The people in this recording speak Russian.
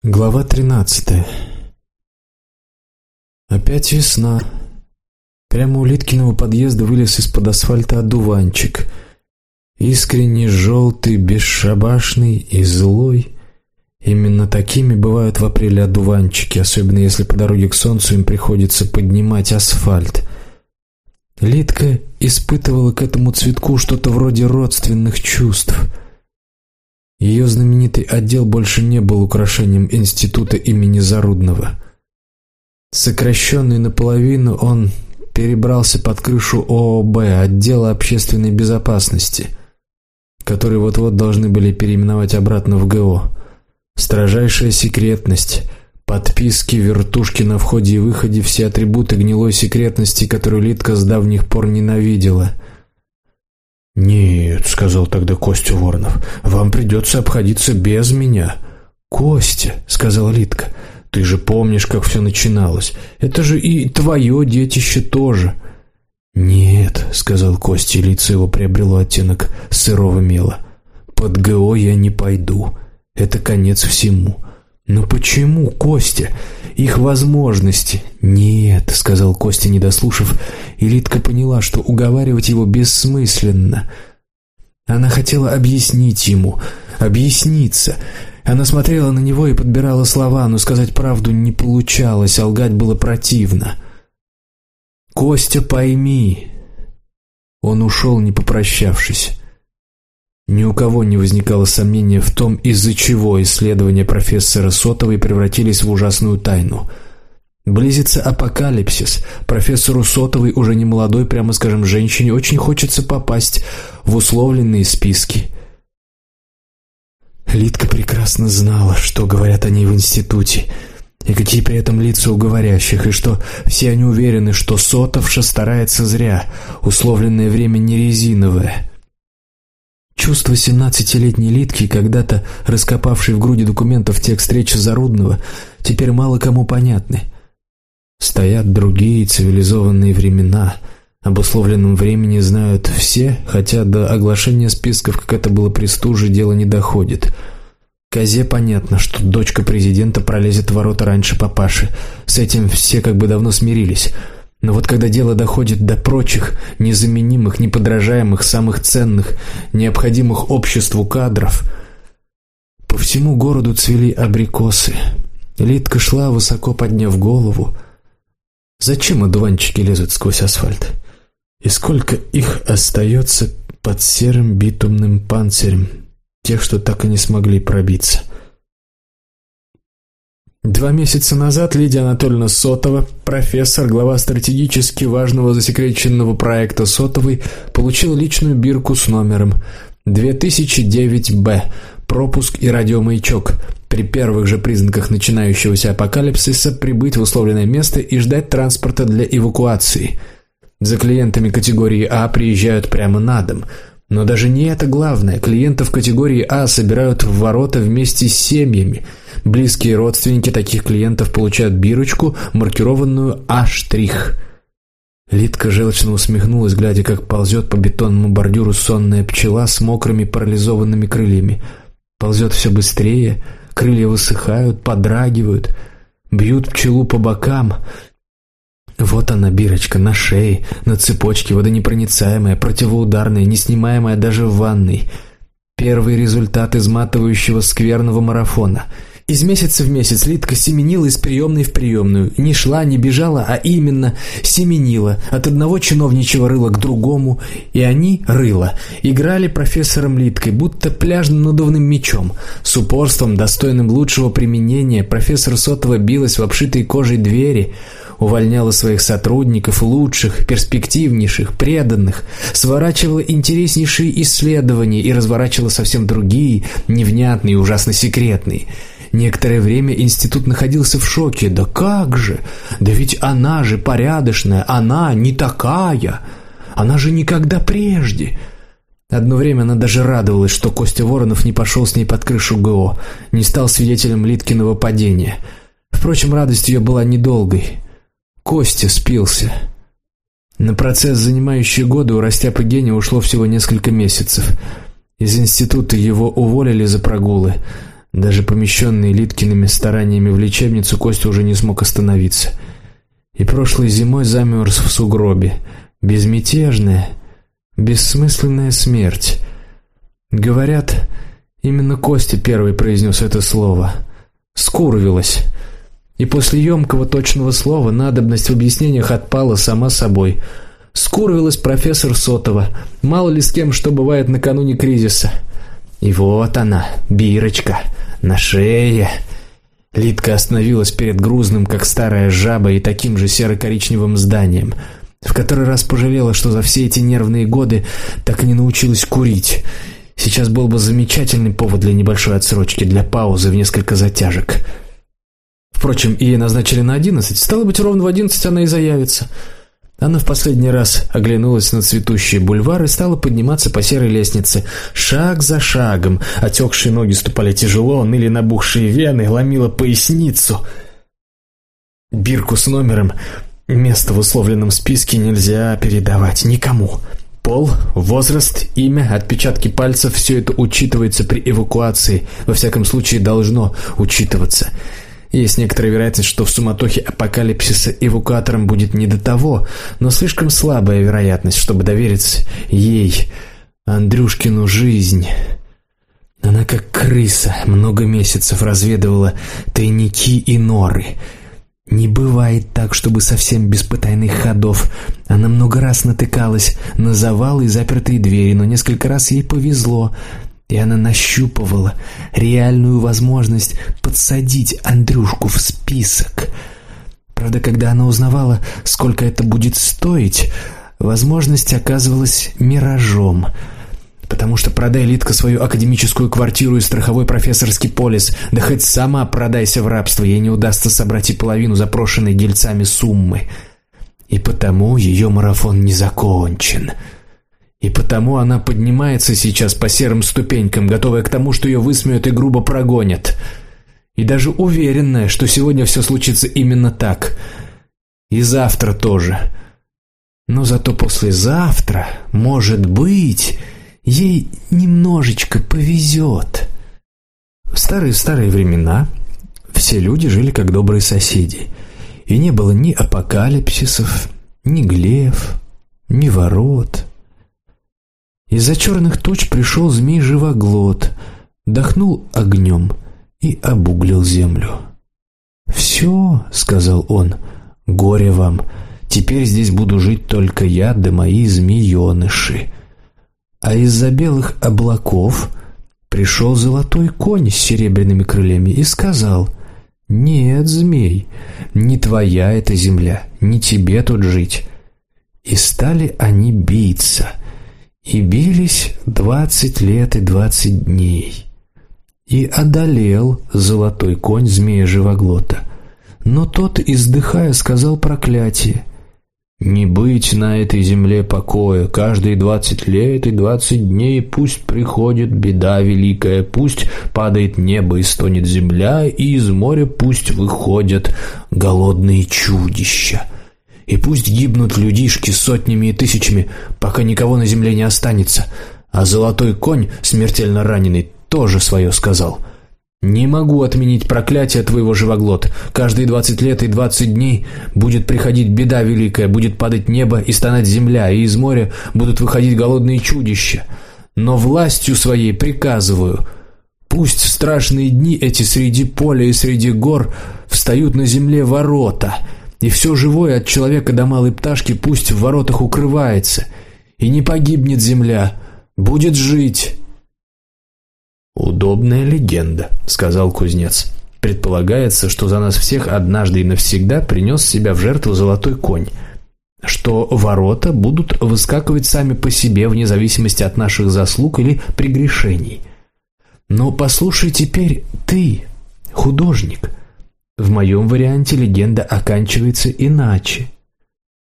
Глава 13. Опять весна. Прямо у Литкиного подъезда вылез из-под асфальта одуванчик. Искренне желтый, бесшабашный и злой. Именно такими бывают в апреле одуванчики, особенно если по дороге к солнцу им приходится поднимать асфальт. Литка испытывала к этому цветку что-то вроде родственных чувств. Ее знаменитый отдел больше не был украшением института имени Зарудного. Сокращенный наполовину, он перебрался под крышу ООБ, отдела общественной безопасности, который вот-вот должны были переименовать обратно в ГО. Строжайшая секретность, подписки, вертушки на входе и выходе, все атрибуты гнилой секретности, которую Литка с давних пор ненавидела. «Нет», — сказал тогда Костя Воронов, — «вам придется обходиться без меня». «Костя», — сказала Литка, — «ты же помнишь, как все начиналось. Это же и твое детище тоже». «Нет», — сказал Костя, и лицо его приобрело оттенок сырого мела. «Под ГО я не пойду. Это конец всему». «Но почему, Костя? Их возможности...» «Нет», — сказал Костя, не дослушав, и Литка поняла, что уговаривать его бессмысленно. Она хотела объяснить ему, объясниться. Она смотрела на него и подбирала слова, но сказать правду не получалось, а лгать было противно. «Костя, пойми...» Он ушел, не попрощавшись. Ни у кого не возникало сомнения в том, из-за чего исследования профессора Сотовой превратились в ужасную тайну. Близится апокалипсис. Профессору Сотовой, уже не молодой, прямо скажем, женщине, очень хочется попасть в условленные списки. Литка прекрасно знала, что говорят о ней в институте, и какие при этом лица у говорящих, и что все они уверены, что Сотовша старается зря, условленное время не резиновое. Чувства 17-летней Литки, когда-то раскопавшей в груди документов текст речи Зарудного, теперь мало кому понятны. Стоят другие цивилизованные времена. Об условленном времени знают все, хотя до оглашения списков, как это было при Стуже, дело не доходит. Козе понятно, что дочка президента пролезет в ворота раньше папаши. С этим все как бы давно смирились. Но вот когда дело доходит до прочих, незаменимых, неподражаемых, самых ценных, необходимых обществу кадров, по всему городу цвели абрикосы. Литка шла, высоко подняв голову. Зачем одуванчики лезут сквозь асфальт? И сколько их остается под серым битумным панцирем, тех, что так и не смогли пробиться? 2 месяца назад Лидия Анатольевна Сотова, профессор, глава стратегически важного засекреченного проекта Сотовой, получила личную бирку с номером 2009-Б, пропуск и радиомаячок. При первых же признаках начинающегося апокалипсиса прибыть в условленное место и ждать транспорта для эвакуации. За клиентами категории А приезжают прямо на дом. Но даже не это главное. Клиентов категории А собирают в ворота вместе с семьями. Близкие родственники таких клиентов получают бирочку, маркированную А'. Литка желчно усмехнулась, глядя, как ползет по бетонному бордюру сонная пчела с мокрыми парализованными крыльями. Ползет все быстрее, крылья высыхают, подрагивают, бьют пчелу по бокам. Вот она, бирочка, на шее, на цепочке, водонепроницаемая, противоударная, неснимаемая даже в ванной. Первый результат изматывающего скверного марафона. Из месяца в месяц Литка семенила из приемной в приемную. Не шла, не бежала, а именно семенила. От одного чиновничьего рыла к другому. И они, рыла, играли профессором Литкой, будто пляжным надувным мячом. С упорством, достойным лучшего применения, профессор Сотова билась в обшитые кожей двери, увольняла своих сотрудников, лучших, перспективнейших, преданных, сворачивала интереснейшие исследования и разворачивала совсем другие, невнятные, ужасно секретные. Некоторое время институт находился в шоке. Да как же? Да ведь она же порядочная, она не такая. Она же никогда прежде. Одно время она даже радовалась, что Костя Воронов не пошел с ней под крышу ГО, не стал свидетелем Литкиного падения. Впрочем, радость ее была недолгой. Костя спился. На процесс, занимающий годы, у растяпы гения ушло всего несколько месяцев. Из института его уволили за прогулы. Даже помещенный Литкиными стараниями в лечебницу, Костя уже не смог остановиться. И прошлой зимой замерз в сугробе. Безмятежная, бессмысленная смерть. Говорят, именно Костя первый произнес это слово. Скурвилось. И после емкого точного слова надобность в объяснениях отпала сама собой. Скурвилась профессор Сотова. Мало ли с кем что бывает накануне кризиса. И вот она, бирочка, на шее. Литка остановилась перед грузным, как старая жаба, и таким же серо-коричневым зданием. В который раз пожалела, что за все эти нервные годы так и не научилась курить. Сейчас был бы замечательный повод для небольшой отсрочки, для паузы в несколько затяжек. Впрочем, ей назначили на 11, стало быть, ровно в 11 она и заявится. Она в последний раз оглянулась на цветущий бульвар и стала подниматься по серой лестнице. Шаг за шагом. Отекшие ноги ступали тяжело, ныли набухшие вены, ломило поясницу. Бирку с номером, место в условленном списке нельзя передавать никому. Пол, возраст, имя, отпечатки пальцев – все это учитывается при эвакуации. Во всяком случае, должно учитываться. Есть некоторая вероятность, что в суматохе апокалипсиса эвакуаторам будет не до того, но слишком слабая вероятность, чтобы довериться ей, Андрюшкину, жизнь. Она как крыса много месяцев разведывала тайники и норы. Не бывает так, чтобы совсем без потайных ходов. Она много раз натыкалась на завалы и запертые двери, но несколько раз ей повезло, и она нащупывала реальную возможность подсадить Андрюшку в список. Правда, когда она узнавала, сколько это будет стоить, возможность оказывалась миражом. Потому что продай Литка свою академическую квартиру и страховой профессорский полис, да хоть сама продайся в рабство, ей не удастся собрать и половину запрошенной дельцами суммы. И потому ее марафон не закончен. И потому она поднимается сейчас по серым ступенькам, готовая к тому, что ее высмеют и грубо прогонят. И даже уверенная, что сегодня все случится именно так. И завтра тоже. Но зато послезавтра, может быть, ей немножечко повезет. В старые времена все люди жили как добрые соседи. И не было ни апокалипсисов, ни глеф, ни ворот. Из-за черных туч пришел змей-живоглот, дохнул огнем и обуглил землю. «Все», — сказал он, — «горе вам, теперь здесь буду жить только я да мои змееныши». А из-за белых облаков пришел золотой конь с серебряными крыльями и сказал: «Нет, змей, не твоя эта земля, не тебе тут жить». И стали они биться. И бились 20 лет и 20 дней. И одолел золотой конь змея-живоглота. Но тот, издыхая, сказал проклятие: «Не быть на этой земле покоя, каждые 20 лет и 20 дней пусть приходит беда великая, пусть падает небо и стонет земля, и из моря пусть выходят голодные чудища. И пусть гибнут людишки сотнями и тысячами, пока никого на земле не останется». А золотой конь, смертельно раненый, тоже свое сказал: «Не могу отменить проклятие твоего, живоглот. Каждые 20 лет и 20 дней будет приходить беда великая, будет падать небо и стонать земля, и из моря будут выходить голодные чудища. Но властью своей приказываю: пусть в страшные дни эти среди поля и среди гор встают на земле ворота, и все живое от человека до малой пташки пусть в воротах укрывается, и не погибнет земля, будет жить». «Удобная легенда», — сказал кузнец. «Предполагается, что за нас всех однажды и навсегда принес себя в жертву золотой конь, что ворота будут выскакивать сами по себе вне зависимости от наших заслуг или прегрешений. Но послушай теперь ты, художник. В моем варианте легенда оканчивается иначе.